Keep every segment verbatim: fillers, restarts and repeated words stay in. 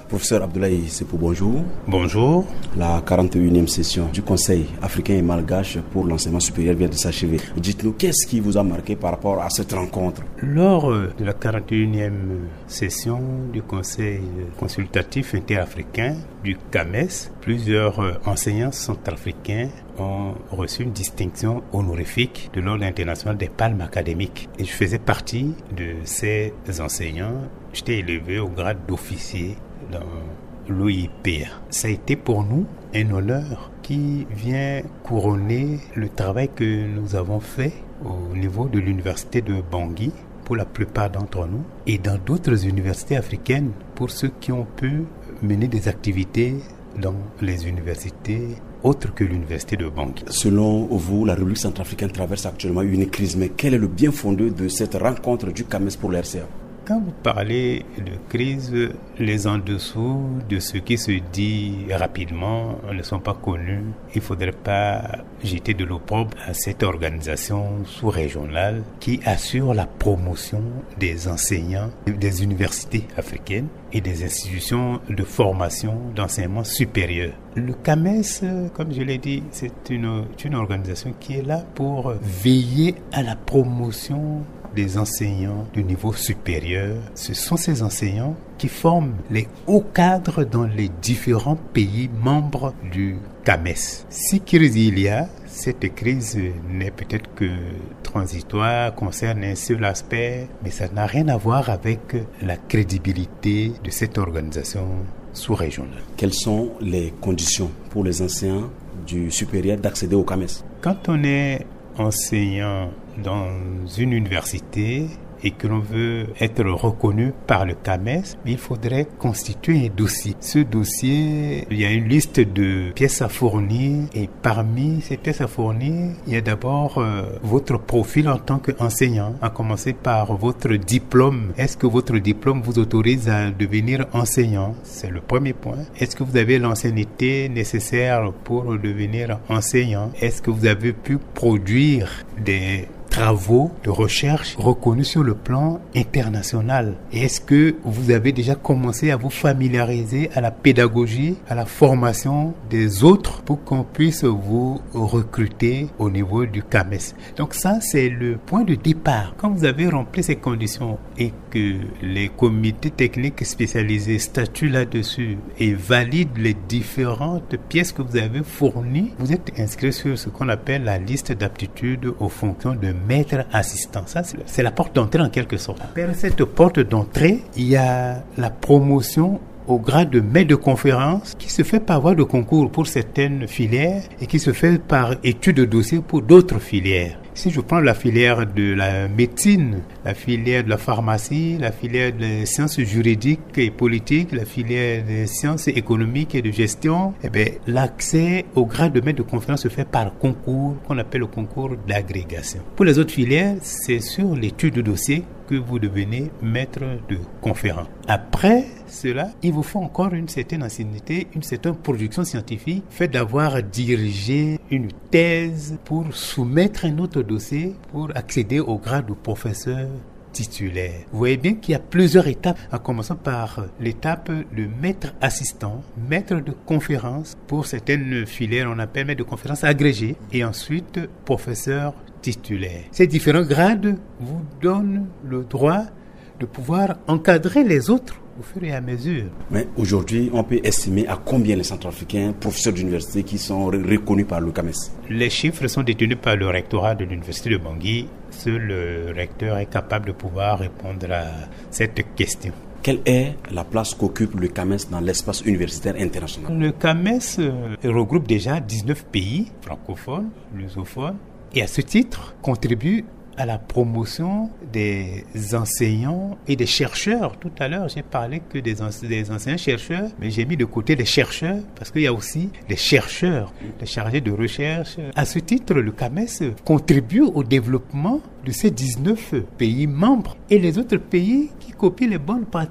Professeur Abdoulaye Sepo, bonjour. Bonjour. La quarante et unième session du Conseil africain et malgache pour l'enseignement supérieur vient de s'achever. Dites-nous, qu'est-ce qui vous a marqué par rapport à cette rencontre? Lors de la quarante et unième session du Conseil consultatif interafricain du C A M E S, plusieurs enseignants centrafricains ont reçu une distinction honorifique de l'Ordre international des palmes académiques. Et je faisais partie de ces enseignants. J'étais élevé au grade d'officier dans l'O I P A. Ça a été pour nous un honneur qui vient couronner le travail que nous avons fait au niveau de l'université de Bangui pour la plupart d'entre nous et dans d'autres universités africaines pour ceux qui ont pu mener des activités dans les universités autres que l'université de Bangui. Selon vous, la République centrafricaine traverse actuellement une crise, mais quel est le bien fondé de cette rencontre du C A M E S pour l'R C A? Quand vous parlez de crise, les en-dessous de ce qui se dit rapidement ne sont pas connus. Il ne faudrait pas jeter de l'opprobre à cette organisation sous-régionale qui assure la promotion des enseignants des universités africaines et des institutions de formation d'enseignement supérieur. Le C A M E S, comme je l'ai dit, c'est une, une organisation qui est là pour veiller à la promotion des enseignants du niveau supérieur. Ce sont ces enseignants qui forment les hauts cadres dans les différents pays membres du C A M E S. Si crise il y a, cette crise n'est peut-être que transitoire, concerne un seul aspect, mais ça n'a rien à voir avec la crédibilité de cette organisation sous-régionale. Quelles sont les conditions pour les enseignants du supérieur d'accéder au C A M E S? Quand on est enseignant dans une université et que l'on veut être reconnu par le C A M E S, il faudrait constituer un dossier. Ce dossier, il y a une liste de pièces à fournir et parmi ces pièces à fournir, il y a d'abord euh, votre profil en tant qu'enseignant, à commencer par votre diplôme. Est-ce que votre diplôme vous autorise à devenir enseignant? C'est le premier point. Est-ce que vous avez l'ancienneté nécessaire pour devenir enseignant? Est-ce que vous avez pu produire des travaux de recherche reconnus sur le plan international? Et est-ce que vous avez déjà commencé à vous familiariser à la pédagogie, à la formation des autres pour qu'on puisse vous recruter au niveau du C A M E S? Donc ça, c'est le point de départ. Quand vous avez rempli ces conditions et que les comités techniques spécialisés statuent là-dessus et valident les différentes pièces que vous avez fournies, vous êtes inscrit sur ce qu'on appelle la liste d'aptitude aux fonctions de maître assistant. Ça, c'est la porte d'entrée en quelque sorte. Après cette porte d'entrée, il y a la promotion au grade de maître de conférence qui se fait par voie de concours pour certaines filières et qui se fait par étude de dossier pour d'autres filières. Si je prends la filière de la médecine, la filière de la pharmacie, la filière des sciences juridiques et politiques, la filière des sciences économiques et de gestion, eh bien, l'accès au grade de maître de conférence se fait par concours qu'on appelle le concours d'agrégation. Pour les autres filières, c'est sur l'étude de dossier que vous devenez maître de conférence. Après cela, il vous faut encore une certaine ancienneté, une certaine production scientifique, fait d'avoir dirigé une thèse pour soumettre un autre dossier pour accéder au grade de professeur titulaire. Vous voyez bien qu'il y a plusieurs étapes, en commençant par l'étape de maître assistant, maître de conférence. Pour certaines filières, on appelle maître de conférence agrégé, et ensuite professeur titulaire. Ces différents grades vous donnent le droit de pouvoir encadrer les autres au fur et à mesure. Mais aujourd'hui, on peut estimer à combien les centrafricains, professeurs d'université qui sont reconnus par le C A M E S? Les chiffres sont détenus par le rectorat de l'université de Bangui. Seul le recteur est capable de pouvoir répondre à cette question. Quelle est la place qu'occupe le C A M E S dans l'espace universitaire international? Le C A M E S regroupe déjà dix-neuf pays francophones, lusophones, et à ce titre contribue à la promotion des enseignants et des chercheurs. Tout à l'heure, j'ai parlé que des, ense- des enseignants-chercheurs, mais j'ai mis de côté les chercheurs, parce qu'il y a aussi les chercheurs, les chargés de recherche. À ce titre, le C A M E S contribue au développement de ces dix-neuf pays membres et les autres pays qui copient les bonnes pratiques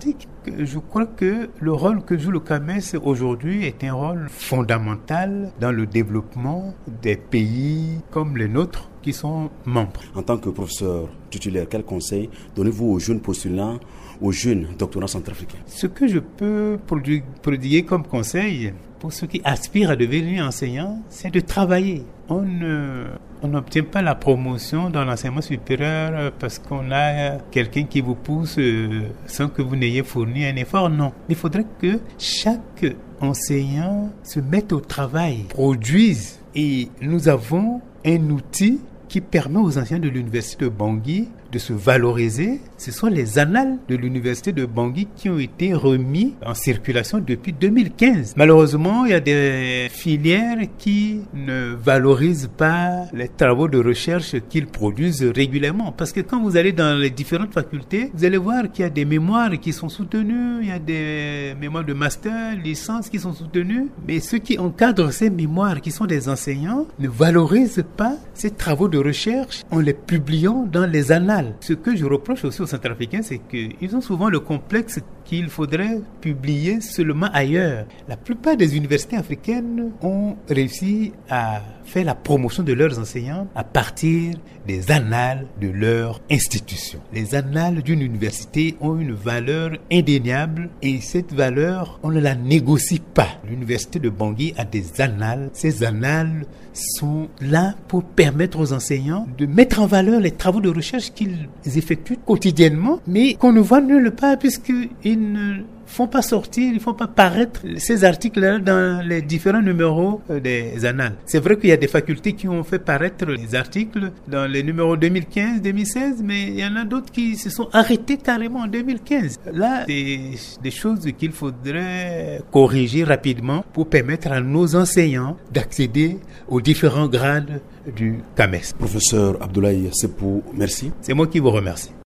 je crois que le rôle que joue le CAMES aujourd'hui est un rôle fondamental dans le développement des pays comme les nôtres qui sont membres. En tant que professeur titulaire, quel conseil donnez-vous aux jeunes postulants, aux jeunes doctorants centrafricains? Ce que je peux produ- prodiguer comme conseil pour ceux qui aspirent à devenir enseignants, c'est de travailler. On ne, on n'obtient pas la promotion dans l'enseignement supérieur parce qu'on a quelqu'un qui vous pousse euh, sans que vous n'ayez fourni un effort. Non. Il faudrait que chaque enseignant se mette au travail, produise. Et nous avons un outil qui permet aux enseignants de l'université de Bangui de se valoriser. Ce sont les annales de l'université de Bangui qui ont été remis en circulation depuis deux mille quinze. Malheureusement, il y a des filières qui ne valorisent pas les travaux de recherche qu'ils produisent régulièrement. Parce que quand vous allez dans les différentes facultés, vous allez voir qu'il y a des mémoires qui sont soutenues, il y a des mémoires de master, licence qui sont soutenues. Mais ceux qui encadrent ces mémoires, qui sont des enseignants, ne valorisent pas ces travaux de recherche en les publiant dans les annales. Ce que je reproche aussi aux Centrafricains, c'est qu'ils ont souvent le complexe qu'il faudrait publier seulement ailleurs. La plupart des universités africaines ont réussi à faire la promotion de leurs enseignants à partir des annales de leur institution. Les annales d'une université ont une valeur indéniable et cette valeur, on ne la négocie pas. L'université de Bangui a des annales. Ces annales sont là pour permettre aux enseignants de mettre en valeur les travaux de recherche qu'ils effectuent quotidiennement, mais qu'on ne voit nulle part puisqu'ils ne font pas sortir, ils ne font pas paraître ces articles-là dans les différents numéros des annales. C'est vrai qu'il y a des facultés qui ont fait paraître les articles dans les numéros deux mille quinze, deux mille seize, mais il y en a d'autres qui se sont arrêtés carrément en deux mille quinze. Là, c'est des choses qu'il faudrait corriger rapidement pour permettre à nos enseignants d'accéder aux différents grades du CAMES. Professeur Abdoulaye Seppou, merci. C'est moi qui vous remercie.